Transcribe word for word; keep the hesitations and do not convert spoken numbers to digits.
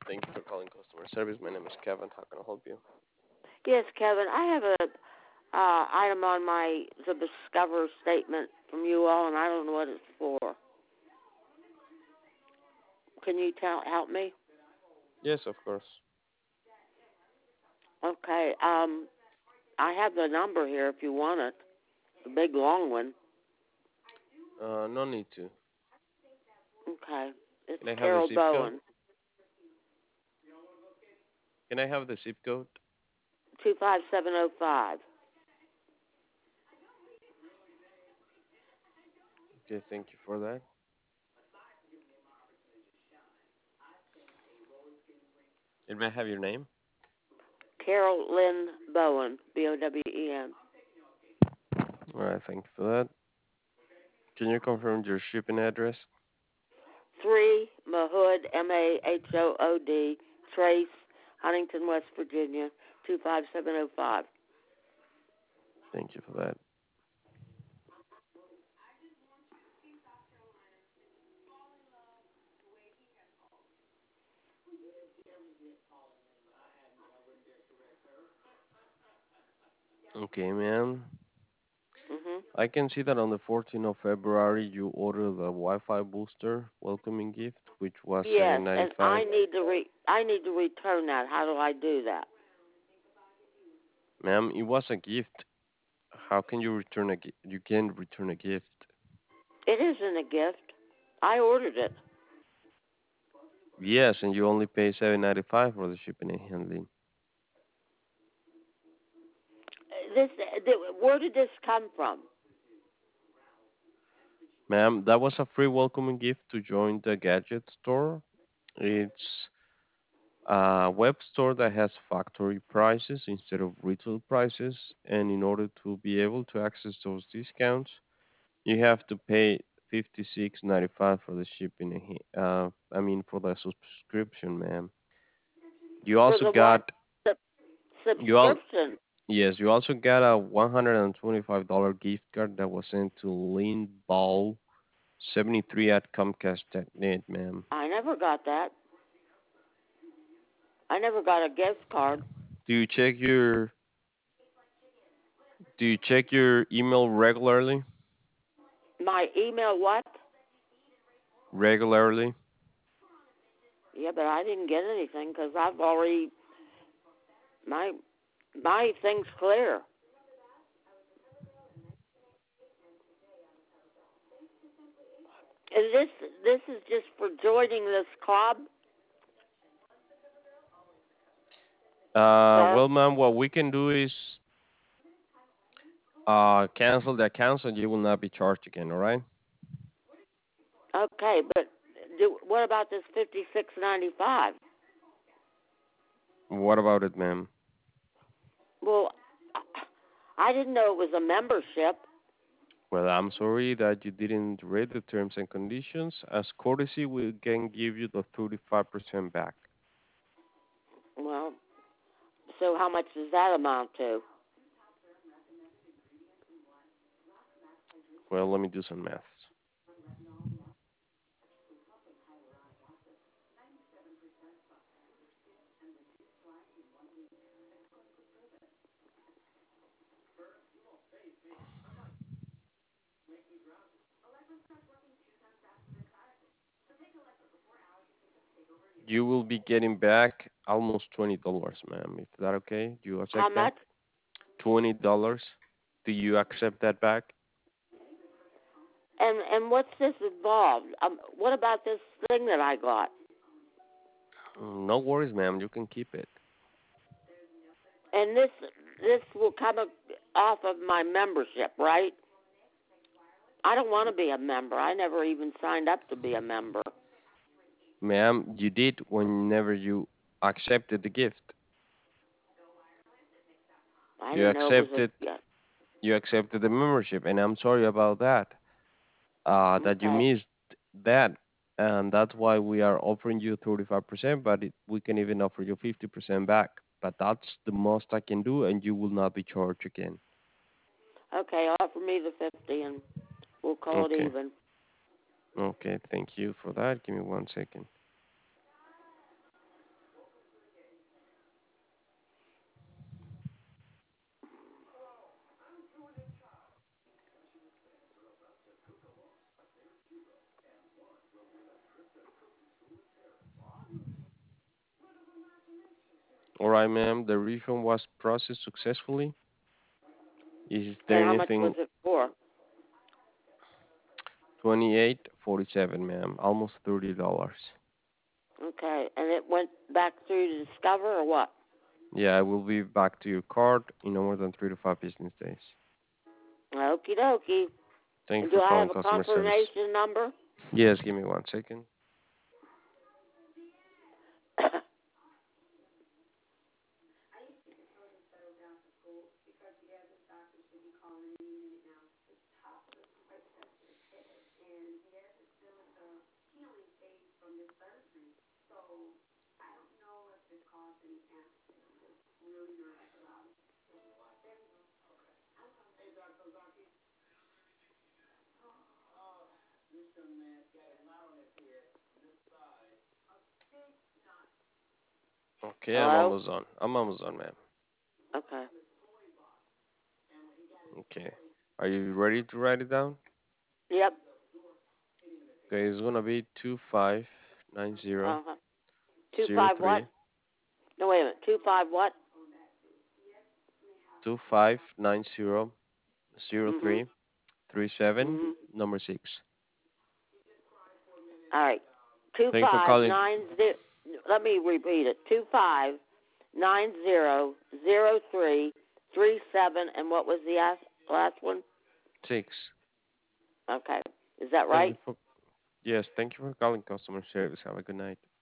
Thank you for calling customer service. My name is Kevin. How can I help you? Yes, Kevin. I have a uh, item on my the Discover statement from you all, and I don't know what it's for. Can you tell help me? Yes, of course. Okay. Um, I have the number here if you want it. The big long one. Uh, no need to. Okay. It's Can I have the Carol zip code? Bowen, Can I have the zip code? two five seven zero five. Okay, thank you for that. And may I have your name? Carol Lynn Bowen, B O W E N. All right, thank you for that. Can you confirm your shipping address? Three Mahood, M A H O O D, Trace, Huntington, West Virginia, two five seven zero five. Thank you for that. Okay, ma'am. Mhm. I can see that on the fourteenth of February you ordered the Wi-Fi booster welcoming gift, which was Yes, and I seven ninety-five. need to re I need to return that. How do I do that? Ma'am, it was a gift. How can you return a gift? You can't return a gift. It isn't a gift. I ordered it. Yes, and you only pay seven ninety-five for the shipping and handling. This, th where did this come from? Ma'am, that was a free welcoming gift to join the gadget store. It's a web store that has factory prices instead of retail prices, and in order to be able to access those discounts, you have to pay fifty-six ninety-five for the shipping. and he- Uh, I mean for the subscription, ma'am. You For also the what? got Sub you all subscription. yes, you also got a one hundred twenty-five dollar gift card that was sent to Lynn Ball seventy-three at Comcast dot net, ma'am. I never got that. I never got a gift card. Do you check your do you check your email regularly? My email what? Regularly? Yeah, but I didn't get anything because I've already my my thing's clear. And this this is just for joining this club, Uh, sir. well, ma'am, what we can do is uh cancel the account, and you will not be charged again. All right? Okay, but do, what about this fifty six ninety five? What about it, ma'am? Well, I didn't know it was a membership. Well, I'm sorry that you didn't read the terms and conditions. As courtesy, we can give you the thirty-five percent back. Well, so how much does that amount to? Well, let me do some math. You will be getting back almost twenty dollars, ma'am. Is that okay? Do you How accept that? much? Twenty dollars. Do you accept that back? And and what's this involved? Um, what about this thing that I got? Mm, no worries, ma'am. You can keep it. And this this will come off of my membership, right? I don't want to be a member. I never even signed up to be a member. Ma'am, you did whenever you accepted the gift. I You didn't know it was a. accepted Yeah. you accepted the membership, and I'm sorry about that. Uh, that you Okay. missed that, and that's why we are offering you thirty-five percent, but it, we can even offer you fifty percent back. But that's the most I can do, and you will not be charged again. Okay. Offer me the fifty, and we'll call it Okay. even. Okay. Thank you for that. Give me one second. All right, ma'am. The refund was processed successfully. Is And there how much was anything? it for? Twenty-eight forty-seven, ma'am. Almost thirty dollars. Okay, and it went back through to Discover or what? Yeah, I will be back to your card in no more than three to five business days. Okie dokie. Thank you And for do I calling have a customer service. confirmation number? Yes, give me one second. Okay, I'm Hello? almost on. I'm almost on, ma'am. Okay. Okay. Are you ready to write it down? Yep. Okay, it's gonna be two five nine zero Uh-huh. Two zero five what? three No, wait a minute. Two five what? two five nine zero zero Mm-hmm. three three seven Mm-hmm. number six. All right. Two Thank you for five calling. nine zero. Let me repeat it. Two five nine zero zero three three seven. And what was the last last one? Six. Okay. Is that Thank you right? for yes. Thank you for calling customer service. Have a good night.